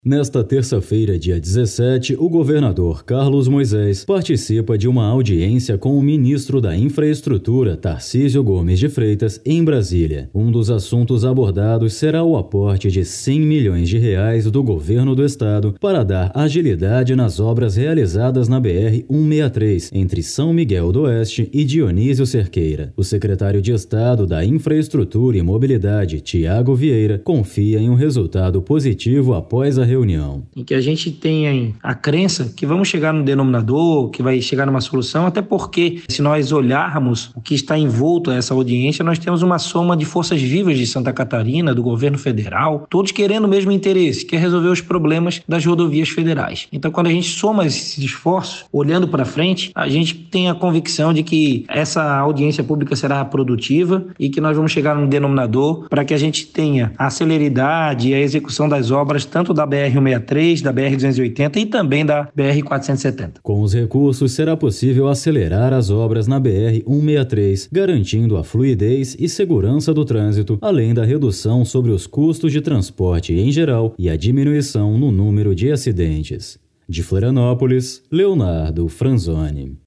Nesta terça-feira, dia 17, o governador Carlos Moisés participa de uma audiência com o ministro da Infraestrutura, Tarcísio Gomes de Freitas, em Brasília. Um dos assuntos abordados será o aporte de R$100 milhões do governo do estado para dar agilidade nas obras realizadas na BR-163, entre São Miguel do Oeste e Dionísio Cerqueira. O secretário de Estado da Infraestrutura e Mobilidade, Tiago Vieira, confia em um resultado positivo após a reunião. Em que a gente tenha a crença que vamos chegar no denominador, que vai chegar numa solução, até porque se nós olharmos o que está envolto a essa audiência, nós temos uma soma de forças vivas de Santa Catarina, do governo federal, todos querendo o mesmo interesse, que é resolver os problemas das rodovias federais. Então, quando a gente soma esses esforços, olhando para frente, a gente tem a convicção de que essa audiência pública será produtiva e que nós vamos chegar no denominador para que a gente tenha a celeridade e a execução das obras, tanto da BR-163, da BR-280 e também da BR-470. Com os recursos, será possível acelerar as obras na BR-163, garantindo a fluidez e segurança do trânsito, além da redução sobre os custos de transporte em geral e a diminuição no número de acidentes. De Florianópolis, Leonardo Franzoni.